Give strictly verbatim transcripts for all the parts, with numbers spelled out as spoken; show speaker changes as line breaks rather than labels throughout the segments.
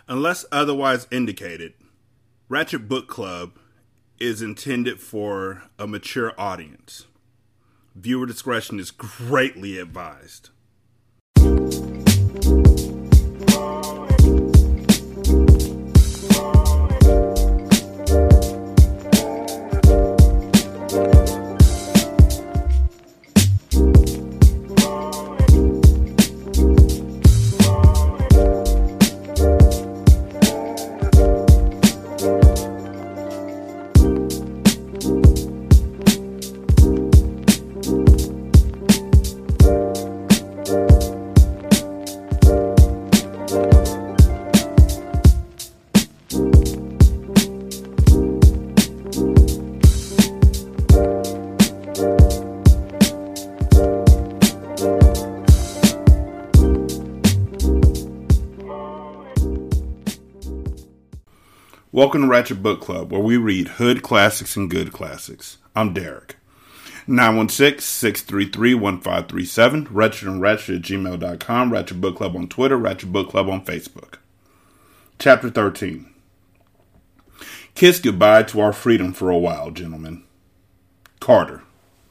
Unless otherwise indicated, Ratchet Book Club is intended for a mature audience. Viewer discretion is greatly advised. Welcome to Ratchet Book Club, where we read hood classics and good classics. I'm Derek. nine one six, six three three, one five three seven, ratchet and ratchet at gmail dot com, Ratchet Book Club on Twitter, Ratchet Book Club on Facebook. Chapter thirteen. Kiss goodbye to our freedom for a while, gentlemen. Carter.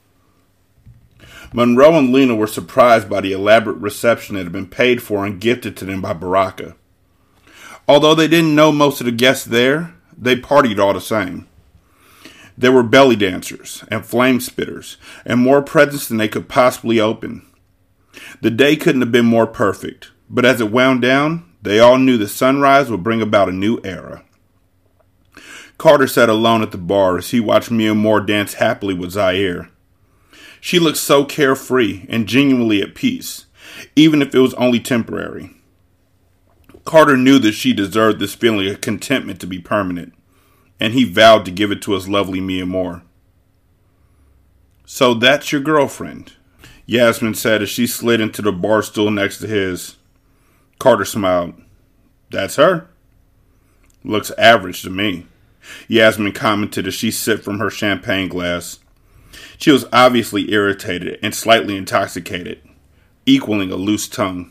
Monroe and Lena were surprised by the elaborate reception that had been paid for and gifted to them by Baraka. Although they didn't know most of the guests there, they partied all the same. There were belly dancers and flame spitters and more presents than they could possibly open. The day couldn't have been more perfect, but as it wound down, they all knew the sunrise would bring about a new era. Carter sat alone at the bar as he watched Mia Moore dance happily with Zaire. She looked so carefree and genuinely at peace, even if it was only temporary. Carter knew that she deserved this feeling of contentment to be permanent, and he vowed to give it to his lovely Mia Moore. "So that's your girlfriend," Yasmin said as she slid into the bar stool next to his. Carter smiled. "That's her." "Looks average to me," Yasmin commented as she sipped from her champagne glass. She was obviously irritated and slightly intoxicated, equaling a loose tongue.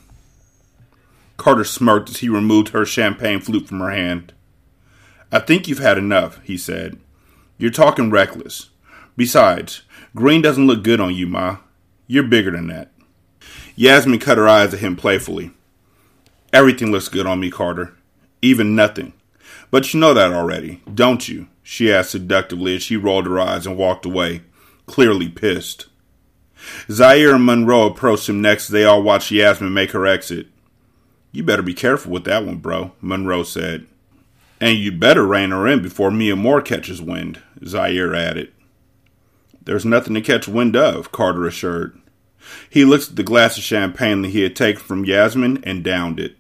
Carter smirked as he removed her champagne flute from her hand. "I think you've had enough," he said. "You're talking reckless. Besides, green doesn't look good on you, Ma. You're bigger than that." Yasmin cut her eyes at him playfully. "Everything looks good on me, Carter. Even nothing. But you know that already, don't you?" she asked seductively as she rolled her eyes and walked away, clearly pissed. Zaire and Monroe approached him next as they all watched Yasmin make her exit. "You better be careful with that one, bro," Monroe said. "And you better rein her in before Mia Moore catches wind," Zaire added. "There's nothing to catch wind of," Carter assured. He looked at the glass of champagne that he had taken from Yasmin and downed it.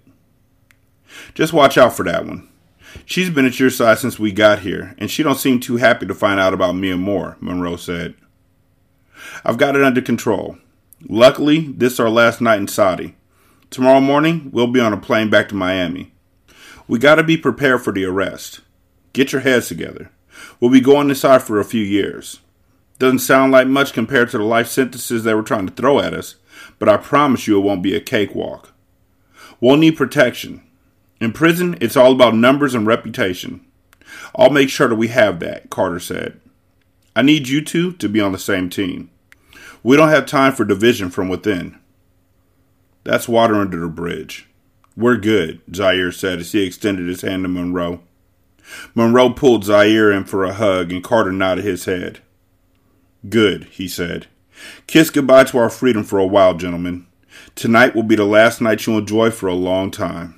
"Just watch out for that one. She's been at your side since we got here, and she don't seem too happy to find out about Mia Moore," Monroe said. "I've got it under control. Luckily, this is our last night in Saudi. Tomorrow morning, we'll be on a plane back to Miami. We gotta be prepared for the arrest. Get your heads together. We'll be going inside for a few years. Doesn't sound like much compared to the life sentences they were trying to throw at us, but I promise you it won't be a cakewalk. We'll need protection. In prison, it's all about numbers and reputation. I'll make sure that we have that," Carter said. "I need you two to be on the same team. We don't have time for division from within." "That's water under the bridge. We're good," Zaire said as he extended his hand to Monroe. Monroe pulled Zaire in for a hug and Carter nodded his head. "Good," he said. "Kiss goodbye to our freedom for a while, gentlemen. Tonight will be the last night you'll enjoy for a long time."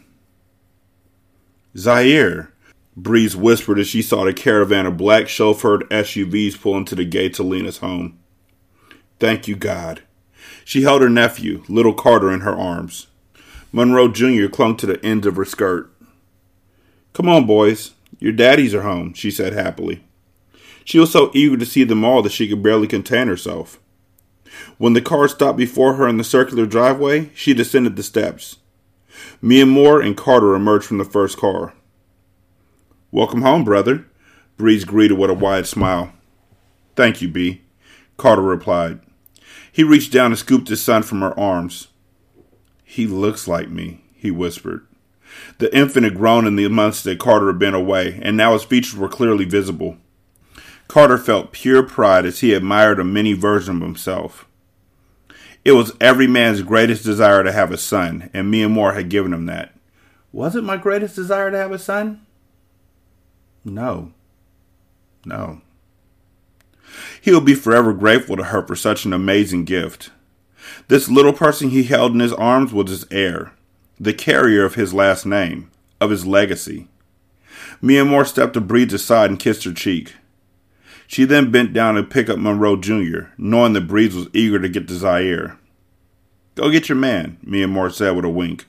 "Zaire," Breeze whispered as she saw the caravan of black chauffeured S U Vs pull into the gates of Lena's home. "Thank you, God." She held her nephew, little Carter, in her arms. Monroe Junior clung to the ends of her skirt. "Come on, boys. Your daddies are home," she said happily. She was so eager to see them all that she could barely contain herself. When the car stopped before her in the circular driveway, she descended the steps. Mia Moore and Carter emerged from the first car. "Welcome home, brother," Breeze greeted with a wide smile. "Thank you, B," Carter replied. He reached down and scooped his son from her arms. "He looks like me," he whispered. The infant had grown in the months that Carter had been away, and now his features were clearly visible. Carter felt pure pride as he admired a mini version of himself. It was every man's greatest desire to have a son, and Mia Moore had given him that. Was it my greatest desire to have a son? No. No. He would be forever grateful to her for such an amazing gift. This little person he held in his arms was his heir, the carrier of his last name, of his legacy. Mia Moore stepped to Breed's aside and kissed her cheek. She then bent down to pick up Monroe Junior, knowing that Breeze was eager to get to Zaire. Go get your man, Mia Moore said with a wink.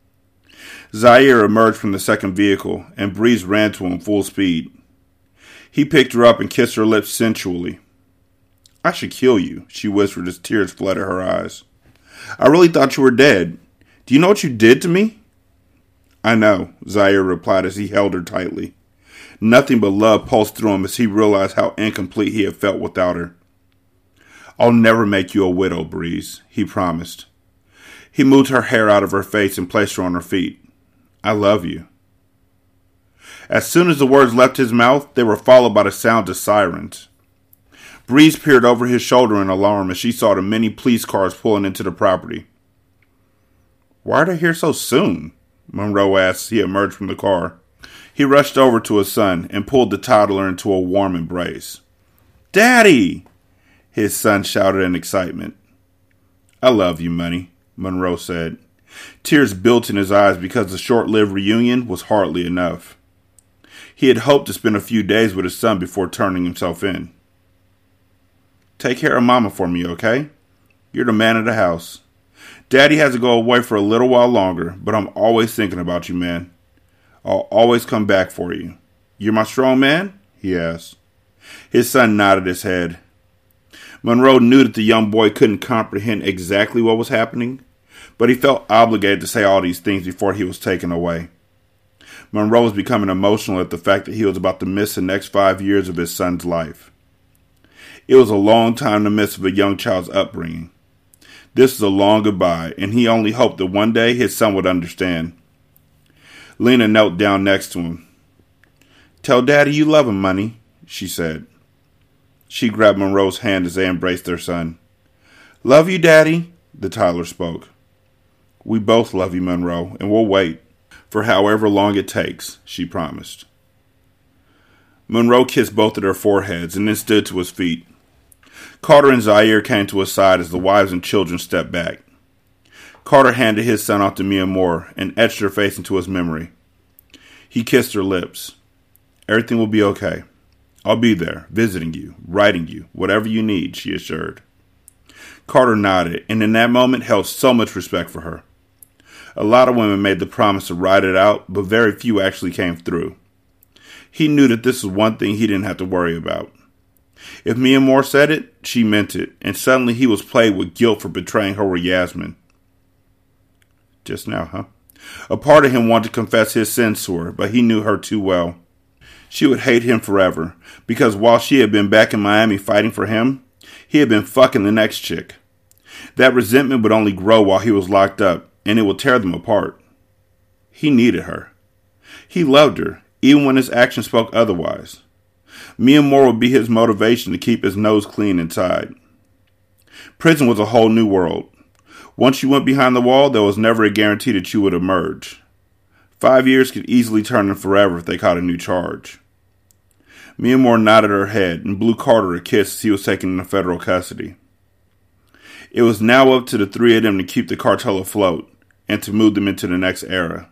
Zaire emerged from the second vehicle, and Breeze ran to him full speed. He picked her up and kissed her lips sensually. I should kill you, she whispered as tears flooded her eyes. I really thought you were dead. Do you know what you did to me? I know, Zaire replied as he held her tightly. Nothing but love pulsed through him as he realized how incomplete he had felt without her. I'll never make you a widow, Breeze, he promised. He moved her hair out of her face and placed her on her feet. I love you. As soon as the words left his mouth, they were followed by the sound of sirens. Breeze peered over his shoulder in alarm as she saw the many police cars pulling into the property. Why are they here so soon? Monroe asked as he emerged from the car. He rushed over to his son and pulled the toddler into a warm embrace. Daddy! His son shouted in excitement. I love you, Money, Monroe said. Tears built in his eyes because the short-lived reunion was hardly enough. He had hoped to spend a few days with his son before turning himself in. Take care of Mama for me, okay? You're the man of the house. Daddy has to go away for a little while longer, but I'm always thinking about you, man. I'll always come back for you. You're my strong man? He asked. His son nodded his head. Monroe knew that the young boy couldn't comprehend exactly what was happening, but he felt obligated to say all these things before he was taken away. Monroe was becoming emotional at the fact that he was about to miss the next five years of his son's life. It was a long time to miss of a young child's upbringing. This was a long goodbye, and he only hoped that one day his son would understand. Lena knelt down next to him. Tell Daddy you love him, Money, she said. She grabbed Monroe's hand as they embraced their son. Love you, Daddy, the toddler spoke. We both love you, Monroe, and we'll wait. For however long it takes, she promised. Monroe kissed both of their foreheads and then stood to his feet. Carter and Zaire came to his side as the wives and children stepped back. Carter handed his son off to Mia Moore and etched her face into his memory. He kissed her lips. Everything will be okay. I'll be there, visiting you, writing you, whatever you need, she assured. Carter nodded, and in that moment held so much respect for her. A lot of women made the promise to ride it out, but very few actually came through. He knew that this was one thing he didn't have to worry about. If Mia Moore said it, she meant it, and suddenly he was plagued with guilt for betraying her with Yasmin. Just now, huh? A part of him wanted to confess his sins to her, but he knew her too well. She would hate him forever, because while she had been back in Miami fighting for him, he had been fucking the next chick. That resentment would only grow while he was locked up, and it would tear them apart. He needed her. He loved her, even when his actions spoke otherwise. Mia Moore would be his motivation to keep his nose clean inside. Prison was a whole new world. Once you went behind the wall, there was never a guarantee that you would emerge. Five years could easily turn into forever if they caught a new charge. Mia Moore nodded her head and blew Carter a kiss as he was taken into federal custody. It was now up to the three of them to keep the cartel afloat and to move them into the next era.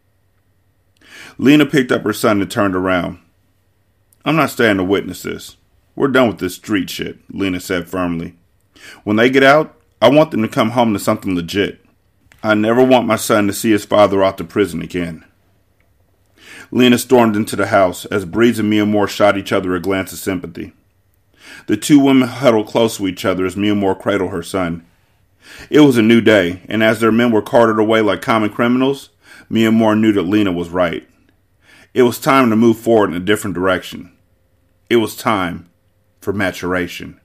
Lena picked up her son and turned around. I'm not staying to witness this. We're done with this street shit, Lena said firmly. When they get out, I want them to come home to something legit. I never want my son to see his father out to prison again. Lena stormed into the house as Breeze and Mia Moore shot each other a glance of sympathy. The two women huddled close to each other as Mia Moore cradled her son. It was a new day, and as their men were carted away like common criminals, Mia Moore knew that Lena was right. It was time to move forward in a different direction. It was time for maturation.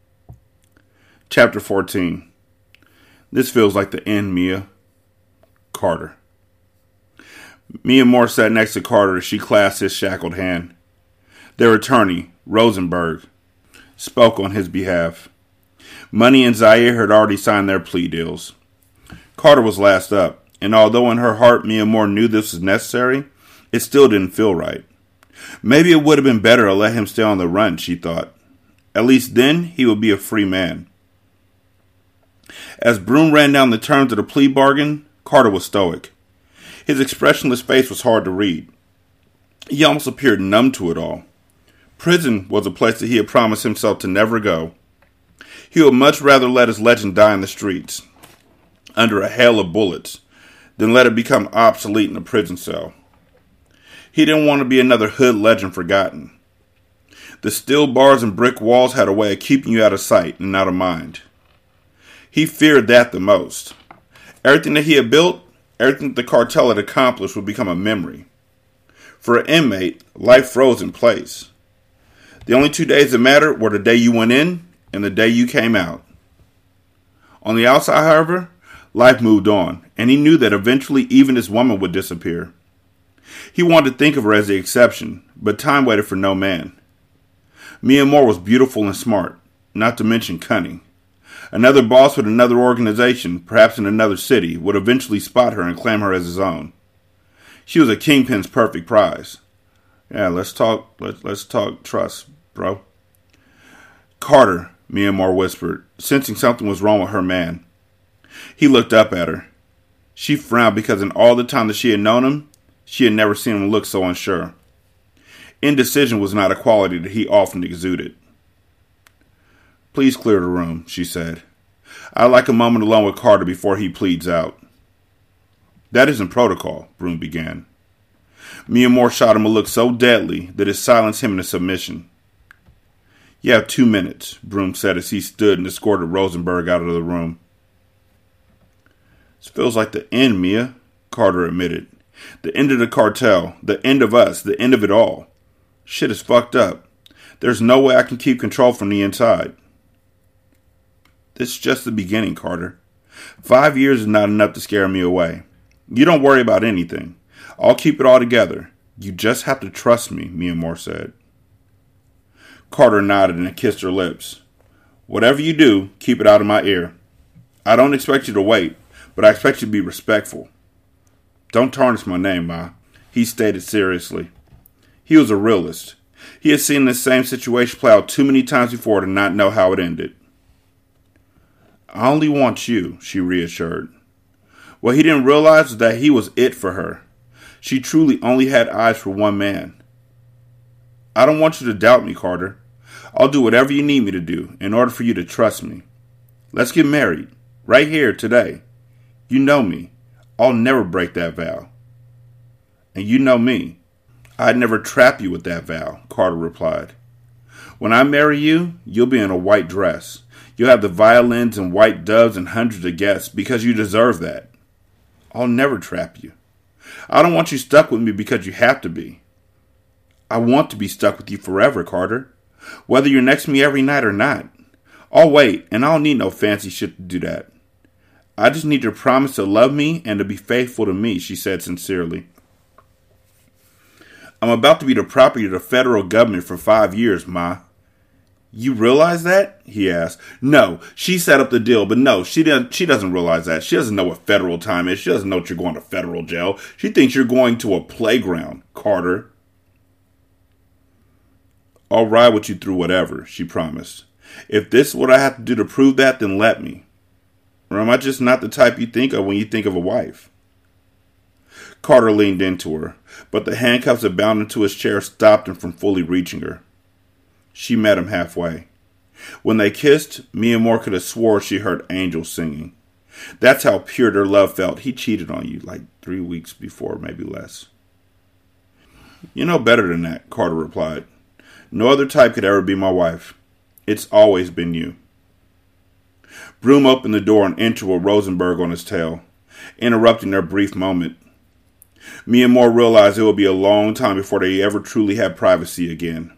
Chapter fourteen. This feels like the end, Mia. Carter. Mia Moore sat next to Carter as she clasped his shackled hand. Their attorney, Rosenberg, spoke on his behalf. Money and Zaire had already signed their plea deals. Carter was last up, and although in her heart Mia Moore knew this was necessary, it still didn't feel right. Maybe it would have been better to let him stay on the run, she thought. At least then he would be a free man. As Broom ran down the terms of the plea bargain, Carter was stoic. His expressionless face was hard to read. He almost appeared numb to it all. Prison was a place that he had promised himself to never go. He would much rather let his legend die in the streets, under a hail of bullets, than let it become obsolete in a prison cell. He didn't want to be another hood legend forgotten. The steel bars and brick walls had a way of keeping you out of sight and out of mind. He feared that the most. Everything that he had built, everything that the cartel had accomplished would become a memory. For an inmate, life froze in place. The only two days that mattered were the day you went in and the day you came out. On the outside, however, life moved on, and he knew that eventually even this woman would disappear. He wanted to think of her as the exception, but time waited for no man. Mia Moore was beautiful and smart, not to mention cunning. Another boss with another organization, perhaps in another city, would eventually spot her and claim her as his own. She was a kingpin's perfect prize. Yeah, let's talk, let's, let's talk trust, bro. Carter, Mia Moore whispered, sensing something was wrong with her man. He looked up at her. She frowned because in all the time that she had known him, she had never seen him look so unsure. Indecision was not a quality that he often exuded. Please clear the room, she said. I'd like a moment alone with Carter before he pleads out. That isn't protocol, Broom began. Mia Moore shot him a look so deadly that it silenced him into submission. You have two minutes, Broom said as he stood and escorted Rosenberg out of the room. This feels like the end, Mia, Carter admitted. The end of the cartel, the end of us, the end of it all. Shit is fucked up. There's no way I can keep control from the inside. This is just the beginning, Carter. Five years is not enough to scare me away. You don't worry about anything. I'll keep it all together. You just have to trust me, Mia Moore said. Carter nodded and kissed her lips. Whatever you do, keep it out of my ear. I don't expect you to wait, but I expect you to be respectful. Don't tarnish my name, Ma, he stated seriously. He was a realist. He had seen this same situation play out too many times before to not know how it ended. I only want you, she reassured. What he didn't realize was that he was it for her. She truly only had eyes for one man. I don't want you to doubt me, Carter. I'll do whatever you need me to do in order for you to trust me. Let's get married, right here, today. You know me. I'll never break that vow. And you know me. I'd never trap you with that vow, Carter replied. When I marry you, you'll be in a white dress. You'll have the violins and white doves and hundreds of guests because you deserve that. I'll never trap you. I don't want you stuck with me because you have to be. I want to be stuck with you forever, Carter. Whether you're next to me every night or not. I'll wait, and I don't need no fancy shit to do that. I just need your promise to love me and to be faithful to me, she said sincerely. I'm about to be the property of the federal government for five years, Ma. You realize that? He asked. No, she set up the deal, but no, she doesn't, she doesn't realize that. She doesn't know what federal time is. She doesn't know that you're going to federal jail. She thinks you're going to a playground, Carter. I'll ride with you through whatever, she promised. If this is what I have to do to prove that, then let me. Or am I just not the type you think of when you think of a wife? Carter leaned into her, but the handcuffs that bound him to his chair stopped him from fully reaching her. She met him halfway. When they kissed, Mia Moore could have swore she heard angels singing. That's how pure their love felt. He cheated on you like three weeks before, maybe less. You know better than that, Carter replied. No other type could ever be my wife. It's always been you. Broom opened the door and entered with Rosenberg on his tail, interrupting their brief moment. Mia Moore realized it would be a long time before they ever truly had privacy again.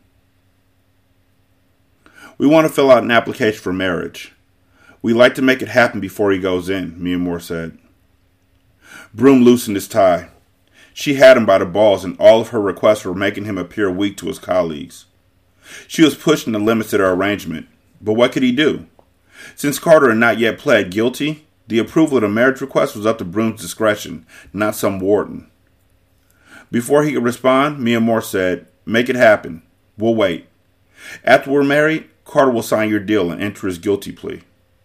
We want to fill out an application for marriage. We'd like to make it happen before he goes in, Mia Moore said. Broom loosened his tie. She had him by the balls, and all of her requests were making him appear weak to his colleagues. She was pushing the limits of their arrangement, but what could he do? Since Carter had not yet pled guilty, the approval of the marriage request was up to Broom's discretion, not some warden. Before he could respond, Mia Moore said, "Make it happen. We'll wait. After we're married, Carter will sign your deal and enter his guilty plea."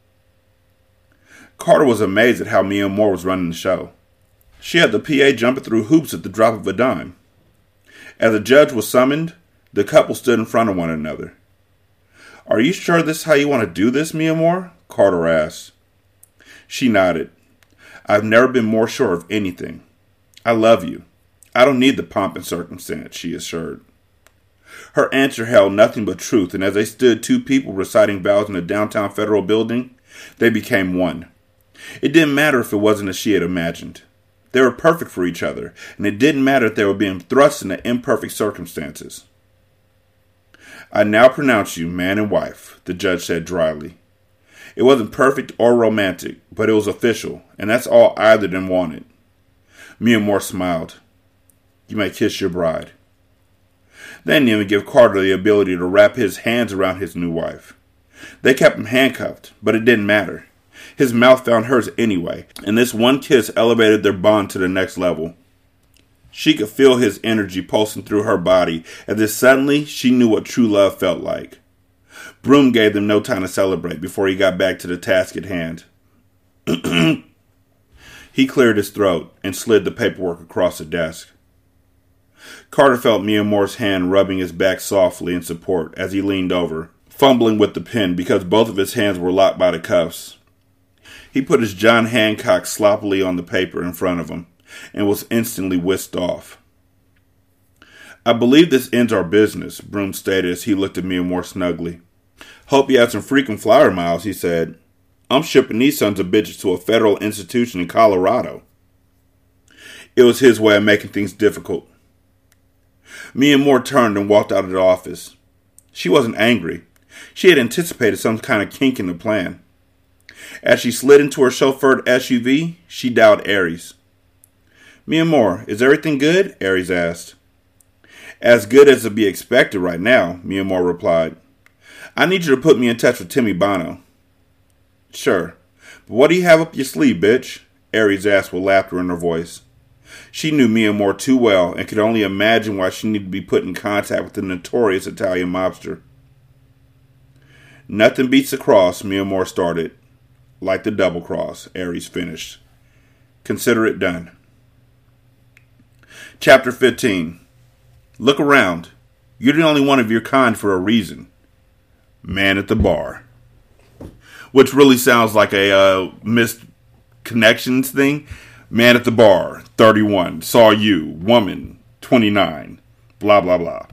Carter was amazed at how Mia Moore was running the show. She had the P A jumping through hoops at the drop of a dime. As the judge was summoned, the couple stood in front of one another. "Are you sure this is how you want to do this, Mia Moore?" Carter asked. She nodded. "I've never been more sure of anything. I love you. I don't need the pomp and circumstance," she assured. Her answer held nothing but truth, and as they stood two people reciting vows in a downtown federal building, they became one. It didn't matter if it wasn't as she had imagined. They were perfect for each other, and it didn't matter if they were being thrust into imperfect circumstances. "I now pronounce you man and wife," the judge said dryly. It wasn't perfect or romantic, but it was official, and that's all either of them wanted. Mia Moore smiled. "You may kiss your bride." They didn't even give Carter the ability to wrap his hands around his new wife. They kept him handcuffed, but it didn't matter. His mouth found hers anyway, and this one kiss elevated their bond to the next level. She could feel his energy pulsing through her body, as if suddenly she knew what true love felt like. Broom gave them no time to celebrate before he got back to the task at hand. He cleared his throat and slid the paperwork across the desk. Carter felt Mia Moore's hand rubbing his back softly in support as he leaned over, fumbling with the pen because both of his hands were locked by the cuffs. He put his John Hancock sloppily on the paper in front of him and was instantly whisked off. "I believe this ends our business," Broom stated as he looked at Mia Moore snugly. "Hope you had some freaking flyer miles," he said. "I'm shipping these sons of bitches to a federal institution in Colorado." It was his way of making things difficult. Mia Moore turned and walked out of the office. She wasn't angry. She had anticipated some kind of kink in the plan. As she slid into her chauffeured S U V, she dialed Aries. "Mia Moore, is everything good?" Aries asked. "As good as to be expected right now," Mia Moore replied. "I need you to put me in touch with Timmy Bono." "Sure. But what do you have up your sleeve, bitch?" Aries asked with laughter in her voice. She knew Mia Moore too well and could only imagine why she needed to be put in contact with the notorious Italian mobster. "Nothing beats a cross," Mia Moore started. "Like the double cross," Aries finished. "Consider it done." Chapter fifteen. Look around. You're the only one of your kind for a reason. Man at the bar. Which really sounds like a uh, missed connections thing. Man at the bar, thirty-one, saw you, woman, twenty-nine, blah, blah, blah.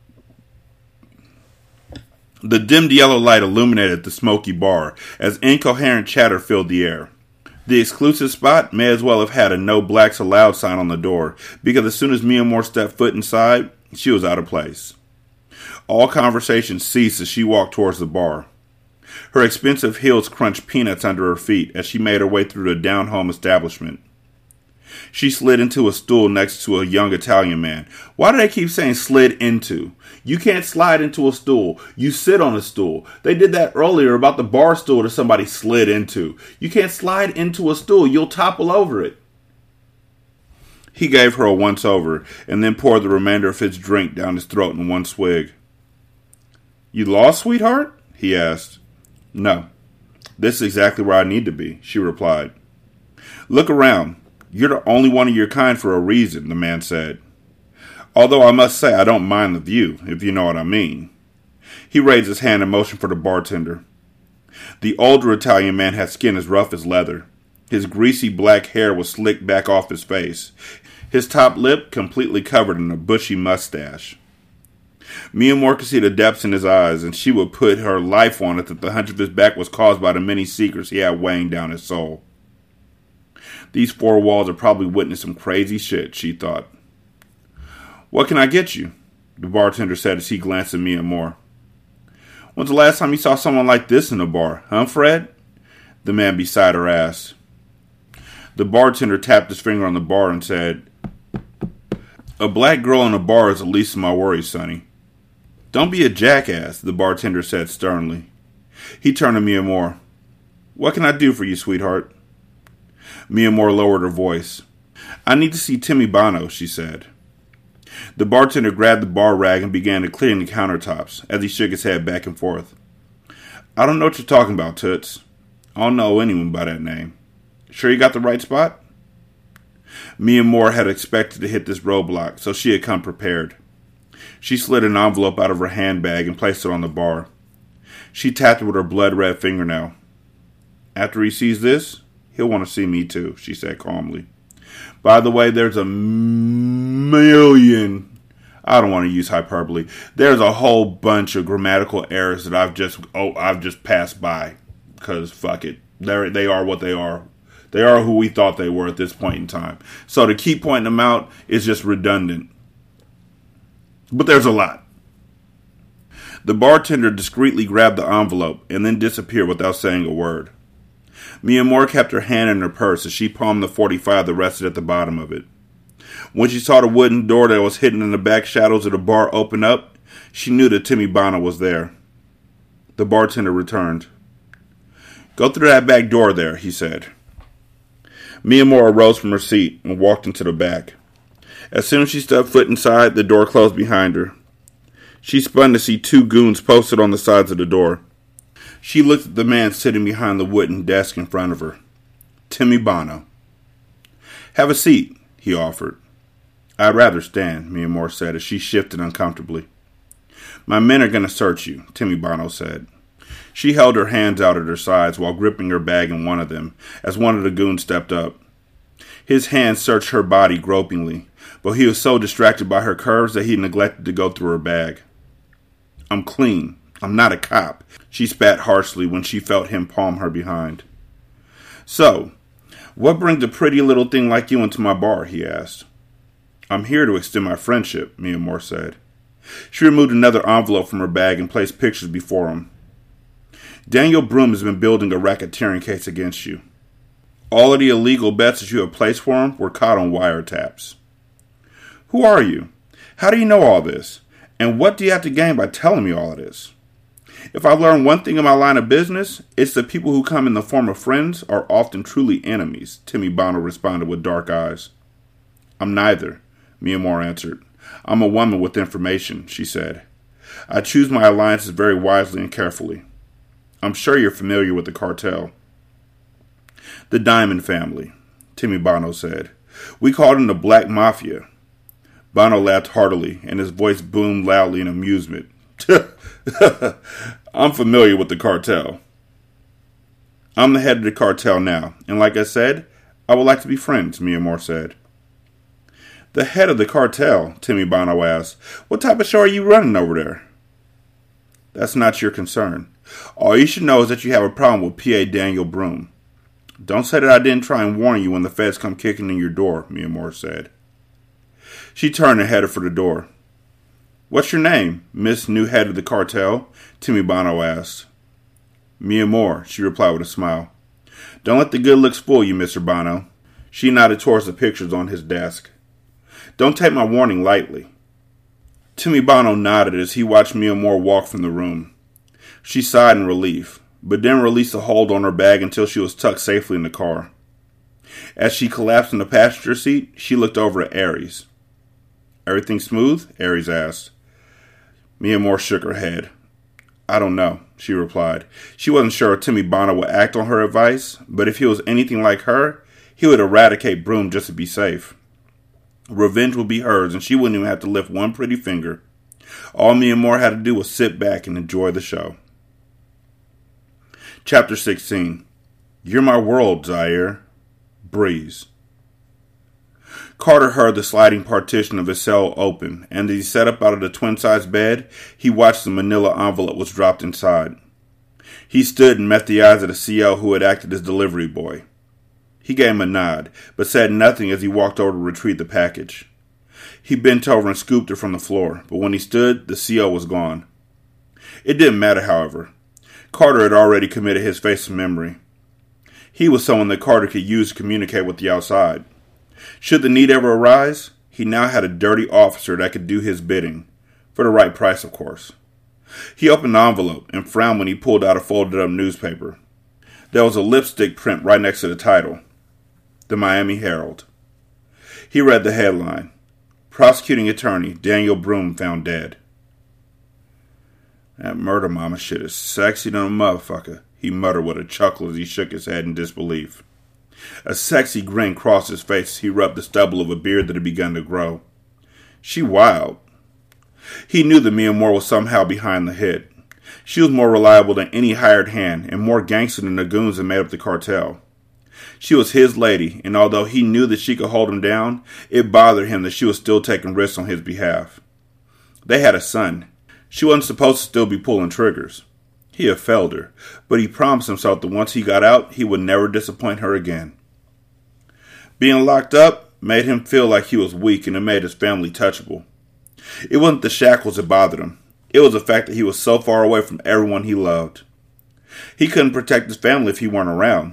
The dimmed yellow light illuminated the smoky bar as incoherent chatter filled the air. The exclusive spot may as well have had a no blacks allowed sign on the door, because as soon as Mia Moore stepped foot inside, she was out of place. All conversation ceased as she walked towards the bar. Her expensive heels crunched peanuts under her feet as she made her way through the down-home establishment. She slid into a stool next to a young Italian man. Why do they keep saying slid into? You can't slide into a stool. You sit on a stool. They did that earlier about the bar stool that somebody slid into. You can't slide into a stool. You'll topple over it. He gave her a once-over and then poured the remainder of his drink down his throat in one swig. "You lost, sweetheart?" he asked. "No. This is exactly where I need to be," she replied. "Look around. You're the only one of your kind for a reason," the man said. "Although I must say I don't mind the view, if you know what I mean." He raised his hand in motion for the bartender. The older Italian man had skin as rough as leather. His greasy black hair was slicked back off his face, his top lip completely covered in a bushy mustache. Mia Moore could see the depths in his eyes, and she would put her life on it that the hunch of his back was caused by the many secrets he had weighing down his soul. These four walls are probably witnessing some crazy shit, she thought. "What can I get you?" the bartender said as he glanced at Mia Moore. "When's the last time you saw someone like this in a bar, huh, Fred?" the man beside her asked. The bartender tapped his finger on the bar and said, "A black girl in a bar is the least of my worries, Sonny." "Don't be a jackass," the bartender said sternly. He turned to Mia Moore. "What can I do for you, sweetheart?" Mia Moore lowered her voice. "I need to see Timmy Bono," she said. The bartender grabbed the bar rag and began to clean the countertops as he shook his head back and forth. "I don't know what you're talking about, Toots. I don't know anyone by that name. Sure you got the right spot?" Mia Moore had expected to hit this roadblock, so she had come prepared. She slid an envelope out of her handbag and placed it on the bar. She tapped it with her blood-red fingernail. "After he sees this, he'll want to see me too," she said calmly. "By the way, there's a million, I don't want to use hyperbole, there's a whole bunch of grammatical errors that I've just, oh, I've just passed by. Because, fuck it, They're, they are what they are. They are who we thought they were at this point in time. So to keep pointing them out is just redundant. But there's a lot." The bartender discreetly grabbed the envelope and then disappeared without saying a word. Mia Moore kept her hand in her purse as she palmed the forty-five that rested at the bottom of it. When she saw the wooden door that was hidden in the back shadows of the bar open up, she knew that Timmy Bono was there. The bartender returned. "Go through that back door there," he said. Mia Moore arose from her seat and walked into the back. As soon as she stepped foot inside, the door closed behind her. She spun to see two goons posted on the sides of the door. She looked at the man sitting behind the wooden desk in front of her. Timmy Bono. "Have a seat," he offered. "I'd rather stand," Mia Moore said as she shifted uncomfortably. "My men are going to search you," Timmy Bono said. She held her hands out at her sides while gripping her bag in one of them as one of the goons stepped up. His hands searched her body gropingly, but he was so distracted by her curves that he neglected to go through her bag. "I'm clean. I'm not a cop," she spat harshly when she felt him palm her behind. "So, what brings a pretty little thing like you into my bar?" he asked. "I'm here to extend my friendship," Mia Moore said. She removed another envelope from her bag and placed pictures before him. "Daniel Broom has been building a racketeering case against you. All of the illegal bets that you have placed for him were caught on wiretaps." "Who are you? How do you know all this? And what do you have to gain by telling me all of this?" "If I've learned one thing in my line of business, it's that people who come in the form of friends are often truly enemies," Timmy Bono responded with dark eyes. "I'm neither," Mia Moore answered. "I'm a woman with information," she said. "I choose my alliances very wisely and carefully. I'm sure you're familiar with the cartel." "The Diamond family," Timmy Bono said. "We call them the Black Mafia." Bono laughed heartily, and his voice boomed loudly in amusement. "I'm familiar with the cartel." "I'm the head of the cartel now, and like I said, I would like to be friends," Mia Moore said. "The head of the cartel?" Timmy Bono asked. "What type of show are you running over there?" "That's not your concern. All you should know is that you have a problem with P A Daniel Broom. Don't say that I didn't try and warn you when the feds come kicking in your door," Mia Moore said. She turned and headed for the door. "What's your name, Miss New Head of the Cartel?" Timmy Bono asked. "Mia Moore," she replied with a smile. "Don't let the good looks fool you, Mister Bono." She nodded towards the pictures on his desk. "Don't take my warning lightly." Timmy Bono nodded as he watched Mia Moore walk from the room. She sighed in relief, but then released a hold on her bag until she was tucked safely in the car. As she collapsed in the passenger seat, she looked over at Aries. "Everything smooth?" Aries asked. Mia Moore shook her head. "I don't know," she replied. She wasn't sure if Timmy Bono would act on her advice, but if he was anything like her, he would eradicate Broom just to be safe. Revenge would be hers, and she wouldn't even have to lift one pretty finger. All Mia Moore had to do was sit back and enjoy the show. Chapter sixteen. You're my world, Zaire. Breeze. Carter heard the sliding partition of his cell open, and as he sat up out of the twin-sized bed, he watched the manila envelope was dropped inside. He stood and met the eyes of the C L who had acted as delivery boy. He gave him a nod, but said nothing as he walked over to retrieve the package. He bent over and scooped it from the floor, but when he stood, the C L was gone. It didn't matter, however. Carter had already committed his face to memory. He was someone that Carter could use to communicate with the outside. Should the need ever arise, he now had a dirty officer that could do his bidding, for the right price, of course. He opened the envelope and frowned when he pulled out a folded-up newspaper. There was a lipstick print right next to the title, The Miami Herald. He read the headline, Prosecuting Attorney Daniel Broome Found Dead. That murder mama shit is sexy than a motherfucker, he muttered with a chuckle as he shook his head in disbelief. A sexy grin crossed his face as he rubbed the stubble of a beard that had begun to grow. She wild. He knew that Mia Moore was somehow behind the hit. She was more reliable than any hired hand and more gangster than the goons that made up the cartel. She was his lady, and although he knew that she could hold him down, it bothered him that she was still taking risks on his behalf. They had a son. She wasn't supposed to still be pulling triggers. He had failed her, but he promised himself that once he got out, he would never disappoint her again. Being locked up made him feel like he was weak, and it made his family touchable. It wasn't the shackles that bothered him. It was the fact that he was so far away from everyone he loved. He couldn't protect his family if he weren't around.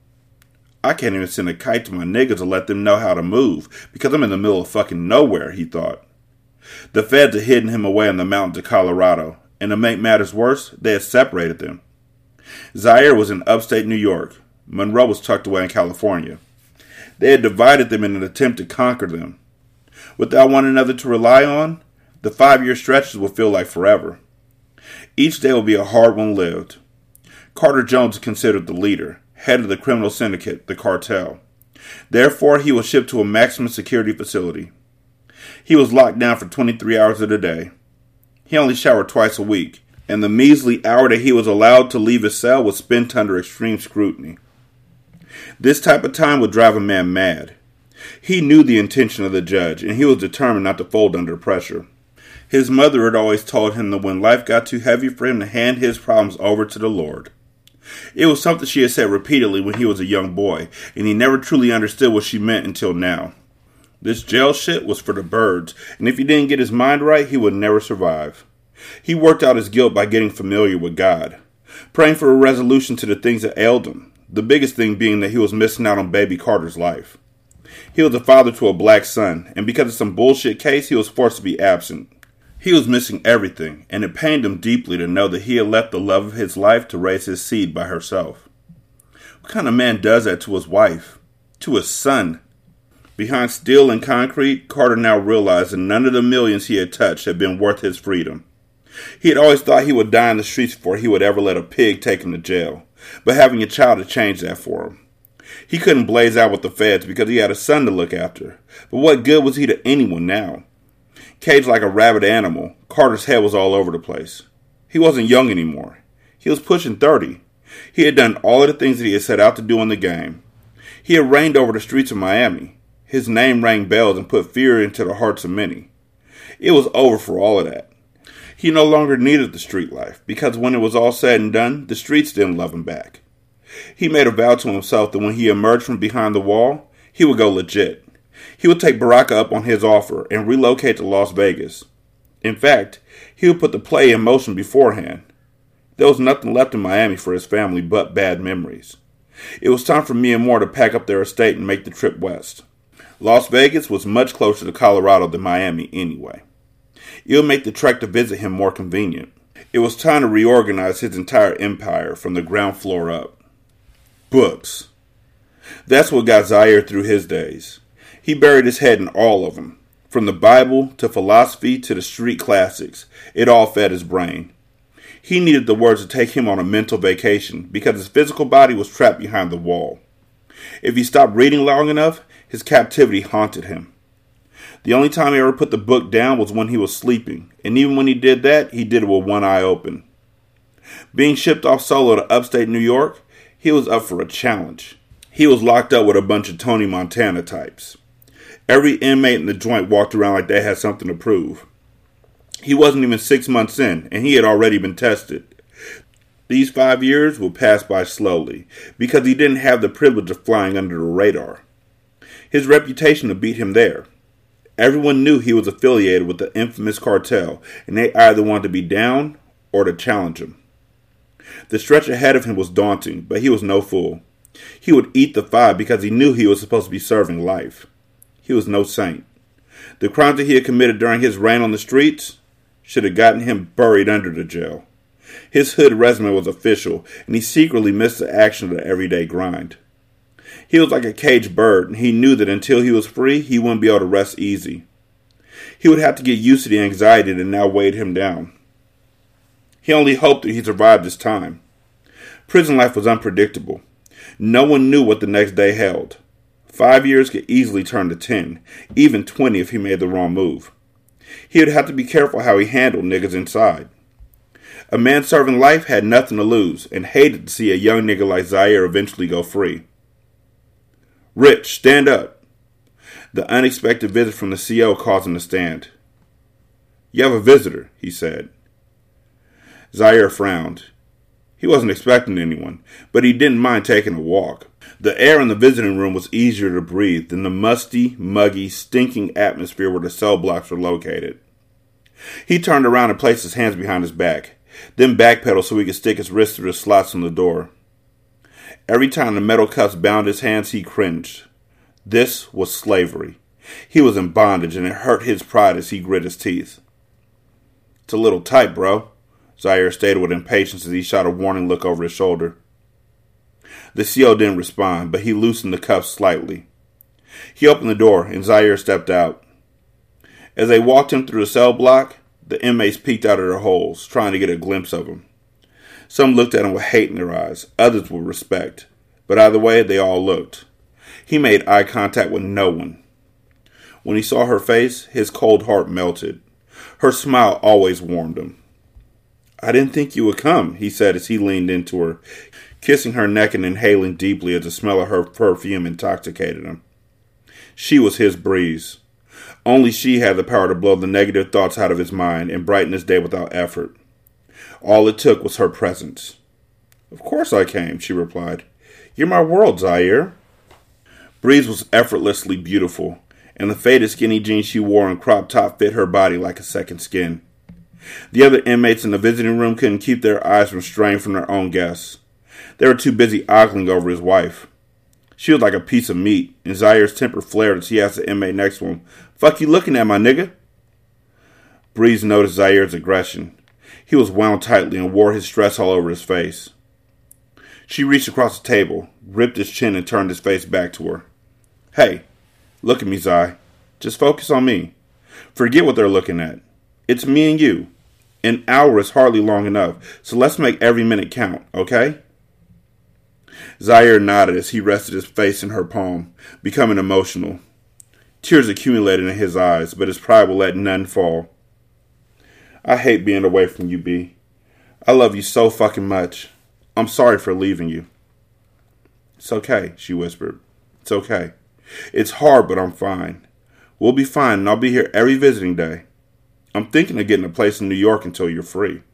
I can't even send a kite to my niggas to let them know how to move, because I'm in the middle of fucking nowhere, he thought. The feds had hidden him away in the mountains of Colorado, and to make matters worse, they had separated them. Zaire was in upstate New York. Monroe was tucked away in California. They had divided them in an attempt to conquer them. Without one another to rely on, the five-year stretches would feel like forever. Each day would be a hard one lived. Carter Jones was considered the leader, head of the criminal syndicate, the cartel. Therefore, he was shipped to a maximum security facility. He was locked down for twenty-three hours of the day. He only showered twice a week, and the measly hour that he was allowed to leave his cell was spent under extreme scrutiny. This type of time would drive a man mad. He knew the intention of the judge, and he was determined not to fold under pressure. His mother had always told him that when life got too heavy for him to hand his problems over to the Lord. It was something she had said repeatedly when he was a young boy, and he never truly understood what she meant until now. This jail shit was for the birds, and if he didn't get his mind right, he would never survive. He worked out his guilt by getting familiar with God, praying for a resolution to the things that ailed him, the biggest thing being that he was missing out on baby Carter's life. He was a father to a black son, and because of some bullshit case, he was forced to be absent. He was missing everything, and it pained him deeply to know that he had left the love of his life to raise his seed by herself. What kind of man does that to his wife? To his son? Behind steel and concrete, Carter now realized that none of the millions he had touched had been worth his freedom. He had always thought he would die in the streets before he would ever let a pig take him to jail, but having a child had changed that for him. He couldn't blaze out with the feds because he had a son to look after, but what good was he to anyone now? Caged like a rabid animal, Carter's head was all over the place. He wasn't young anymore. He was pushing thirty. He had done all of the things that he had set out to do in the game. He had reigned over the streets of Miami. His name rang bells and put fear into the hearts of many. It was over for all of that. He no longer needed the street life, because when it was all said and done, the streets didn't love him back. He made a vow to himself that when he emerged from behind the wall, he would go legit. He would take Baraka up on his offer and relocate to Las Vegas. In fact, he would put the play in motion beforehand. There was nothing left in Miami for his family but bad memories. It was time for Mia Moore to pack up their estate and make the trip west. Las Vegas was much closer to Colorado than Miami anyway. It would make the trek to visit him more convenient. It was time to reorganize his entire empire from the ground floor up. Books. That's what got Zaire through his days. He buried his head in all of them. From the Bible to philosophy to the street classics, it all fed his brain. He needed the words to take him on a mental vacation because his physical body was trapped behind the wall. If he stopped reading long enough, his captivity haunted him. The only time he ever put the book down was when he was sleeping, and even when he did that, he did it with one eye open. Being shipped off solo to upstate New York, he was up for a challenge. He was locked up with a bunch of Tony Montana types. Every inmate in the joint walked around like they had something to prove. He wasn't even six months in, and he had already been tested. These five years would pass by slowly, because he didn't have the privilege of flying under the radar. His reputation would beat him there. Everyone knew he was affiliated with the infamous cartel, and they either wanted to be down or to challenge him. The stretch ahead of him was daunting, but he was no fool. He would eat the five because he knew he was supposed to be serving life. He was no saint. The crimes that he had committed during his reign on the streets should have gotten him buried under the jail. His hood resume was official, and he secretly missed the action of the everyday grind. He was like a caged bird, and he knew that until he was free, he wouldn't be able to rest easy. He would have to get used to the anxiety that now weighed him down. He only hoped that he survived this time. Prison life was unpredictable. No one knew what the next day held. Five years could easily turn to ten, even twenty if he made the wrong move. He would have to be careful how he handled niggas inside. A man serving life had nothing to lose and hated to see a young nigga like Zaire eventually go free. Rich, stand up. The unexpected visit from the C O caused him to stand. You have a visitor, he said. Zaire frowned. He wasn't expecting anyone, but he didn't mind taking a walk. The air in the visiting room was easier to breathe than the musty, muggy, stinking atmosphere where the cell blocks were located. He turned around and placed his hands behind his back, then backpedaled so he could stick his wrists through the slots on the door. Every time the metal cuffs bound his hands, he cringed. This was slavery. He was in bondage, and it hurt his pride as he grit his teeth. It's a little tight, bro, Zaire stated with impatience as he shot a warning look over his shoulder. The C O didn't respond, but he loosened the cuffs slightly. He opened the door, and Zaire stepped out. As they walked him through the cell block, the inmates peeked out of their holes, trying to get a glimpse of him. Some looked at him with hate in their eyes, others with respect, but either way, they all looked. He made eye contact with no one. When he saw her face, his cold heart melted. Her smile always warmed him. I didn't think you would come, he said as he leaned into her, kissing her neck and inhaling deeply as the smell of her perfume intoxicated him. She was his breeze. Only she had the power to blow the negative thoughts out of his mind and brighten his day without effort. All it took was her presence. Of course I came, she replied. You're my world, Zaire. Breeze was effortlessly beautiful, and the faded skinny jeans she wore and crop top fit her body like a second skin. The other inmates in the visiting room couldn't keep their eyes from straying from their own guests. They were too busy ogling over his wife. She was like a piece of meat, and Zaire's temper flared as he asked the inmate next to him, Fuck you looking at, my nigga? Breeze noticed Zaire's aggression. He was wound tightly and wore his stress all over his face. She reached across the table, gripped his chin, and turned his face back to her. Hey, look at me, Zai. Just focus on me. Forget what they're looking at. It's me and you. An hour is hardly long enough, so let's make every minute count, okay? Zaire nodded as he rested his face in her palm, becoming emotional. Tears accumulated in his eyes, but his pride would let none fall. I hate being away from you, B. I love you so fucking much. I'm sorry for leaving you. It's okay, she whispered. It's okay. It's hard, but I'm fine. We'll be fine, and I'll be here every visiting day. I'm thinking of getting a place in New York until you're free.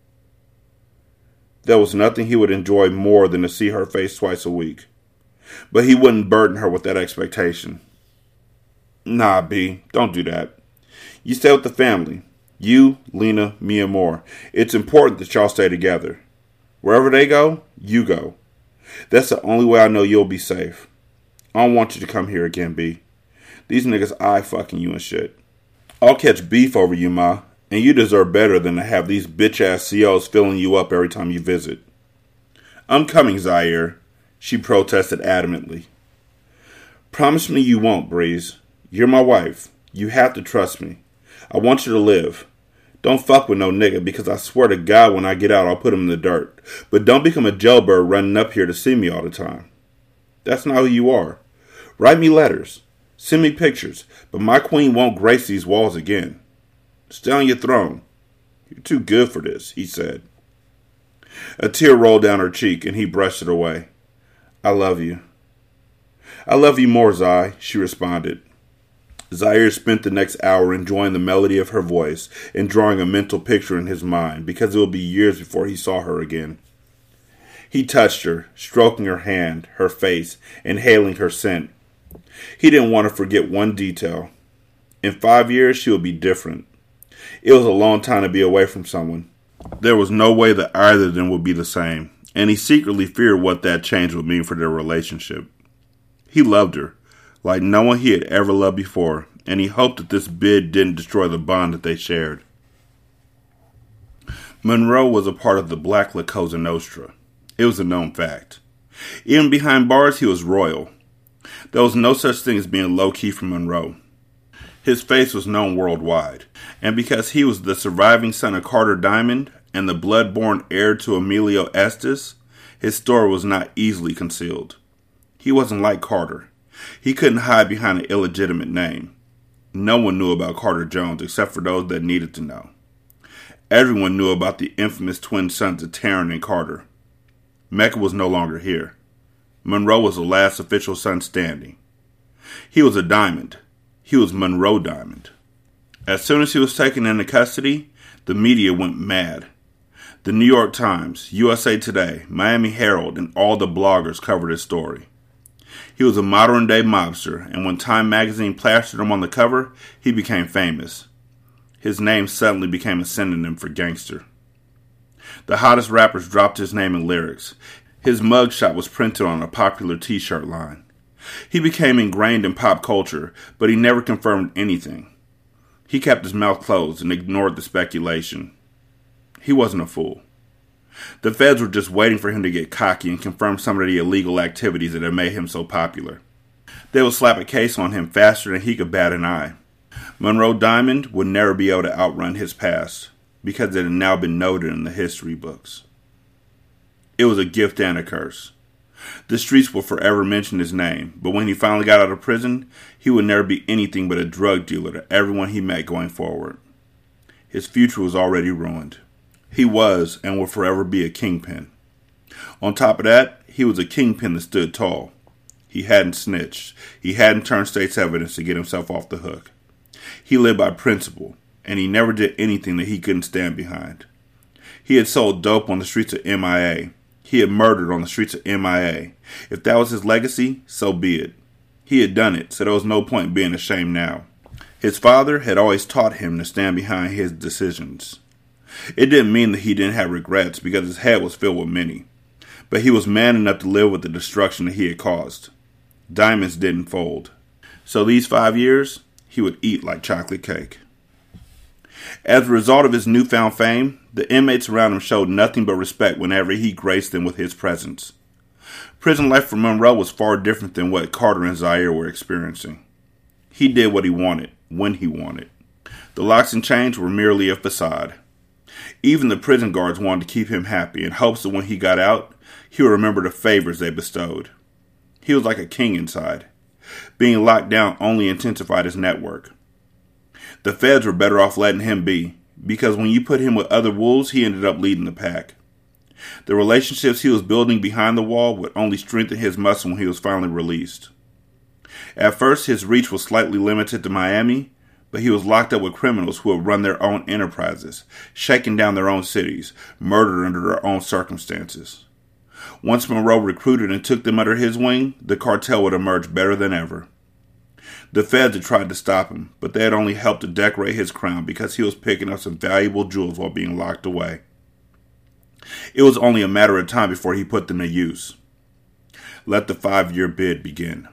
There was nothing he would enjoy more than to see her face twice a week. But he wouldn't burden her with that expectation. Nah, B, don't do that. You stay with the family. You, Lena, me, and more. It's important that y'all stay together. Wherever they go, you go. That's the only way I know you'll be safe. I don't want you to come here again, B. These niggas eye fucking you and shit. I'll catch beef over you, Ma, and you deserve better than to have these bitch-ass C Os filling you up every time you visit. I'm coming, Zaire, she protested adamantly. Promise me you won't, Breeze. You're my wife. You have to trust me. I want you to live. Don't fuck with no nigga, because I swear to God when I get out I'll put him in the dirt. But don't become a jailbird running up here to see me all the time. That's not who you are. Write me letters. Send me pictures. But my queen won't grace these walls again. Stay on your throne. You're too good for this, he said. A tear rolled down her cheek, and he brushed it away. I love you. I love you more, Zai, she responded. Zaire spent the next hour enjoying the melody of her voice and drawing a mental picture in his mind, because it would be years before he saw her again. He touched her, stroking her hand, her face, inhaling her scent. He didn't want to forget one detail. In five years, she would be different. It was a long time to be away from someone. There was no way that either of them would be the same. and he secretly feared what that change would mean for their relationship. He loved her, like no one he had ever loved before, and he hoped that this bid didn't destroy the bond that they shared. Monroe was a part of the Black La Cosa Nostra. It was a known fact. Even behind bars, he was royal. There was no such thing as being low-key for Monroe. His face was known worldwide, and because he was the surviving son of Carter Diamond and the blood-born heir to Emilio Estes, his story was not easily concealed. He wasn't like Carter. He couldn't hide behind an illegitimate name. No one knew about Carter Jones except for those that needed to know. Everyone knew about the infamous twin sons of Taryn and Carter. Mecca was no longer here. Monroe was the last official son standing. He was a diamond. He was Monroe Diamond. As soon as he was taken into custody, the media went mad. The New York Times, U S A Today, Miami Herald, and all the bloggers covered his story. He was a modern-day mobster, and when Time magazine plastered him on the cover, he became famous. His name suddenly became a synonym for gangster. The hottest rappers dropped his name in lyrics. His mugshot was printed on a popular t-shirt line. He became ingrained in pop culture, but he never confirmed anything. He kept his mouth closed and ignored the speculation. He wasn't a fool. The feds were just waiting for him to get cocky and confirm some of the illegal activities that had made him so popular. They would slap a case on him faster than he could bat an eye. Monroe Diamond would never be able to outrun his past, because it had now been noted in the history books. It was a gift and a curse. The streets will forever mention his name, but when he finally got out of prison, he would never be anything but a drug dealer to everyone he met going forward. His future was already ruined. He was and will forever be a kingpin. On top of that, he was a kingpin that stood tall. He hadn't snitched. He hadn't turned state's evidence to get himself off the hook. He lived by principle, and he never did anything that he couldn't stand behind. He had sold dope on the streets of M I A. He had murdered on the streets of M I A. If that was his legacy, so be it. He had done it, so there was no point being ashamed now. His father had always taught him to stand behind his decisions. It didn't mean that he didn't have regrets, because his head was filled with many. But he was man enough to live with the destruction that he had caused. Diamonds didn't fold. So these five years, he would eat like chocolate cake. As a result of his newfound fame, the inmates around him showed nothing but respect whenever he graced them with his presence. Prison life for Monroe was far different than what Carter and Zaire were experiencing. He did what he wanted, when he wanted. The locks and chains were merely a facade. Even the prison guards wanted to keep him happy in hopes that when he got out, he would remember the favors they bestowed. He was like a king inside. Being locked down only intensified his network. The feds were better off letting him be, because when you put him with other wolves, he ended up leading the pack. The relationships he was building behind the wall would only strengthen his muscle when he was finally released. At first, his reach was slightly limited to Miami, but he was locked up with criminals who had run their own enterprises, shaken down their own cities, murdered under their own circumstances. Once Monroe recruited and took them under his wing, the cartel would emerge better than ever. The feds had tried to stop him, but they had only helped to decorate his crown because he was picking up some valuable jewels while being locked away. It was only a matter of time before he put them to use. Let the five-year bid begin.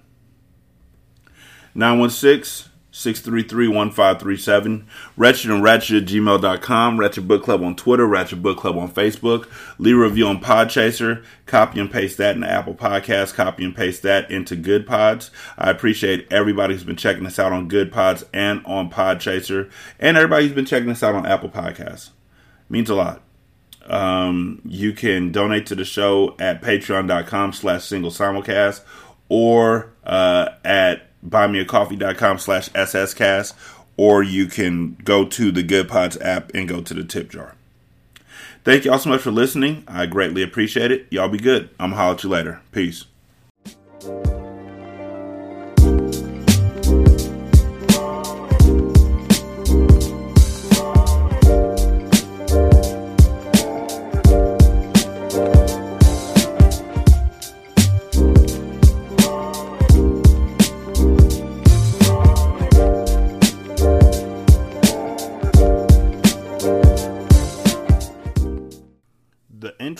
nine one six, six three three, one five three seven, Wretched and Ratchet at gmail dot com, Ratchet Book Club on Twitter, Ratchet Book Club on Facebook, leave a review on Podchaser, copy and paste that into Apple Podcasts, copy and paste that into Good Pods. I appreciate everybody who's been checking us out on Good Pods and on Podchaser, and everybody who's been checking us out on Apple Podcasts. It means a lot. Um, you can donate to the show at patreon dot com slash single simulcast or uh, at buymeacoffee.com slash sscast, or you can go to the Good Pods app and go to the tip jar. Thank y'all so much for listening. I greatly appreciate it. Y'all be good. I'm going to holler at you later. Peace.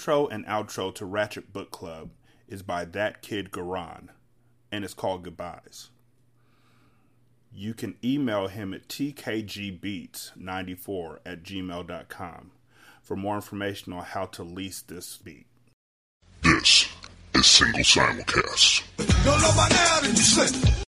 intro and outro to Ratchet Book Club is by That Kid Garan, and it's called Goodbyes. You can email him at t k g beats ninety-four at gmail dot com for more information on how to lease this beat.
This is Single Simulcast.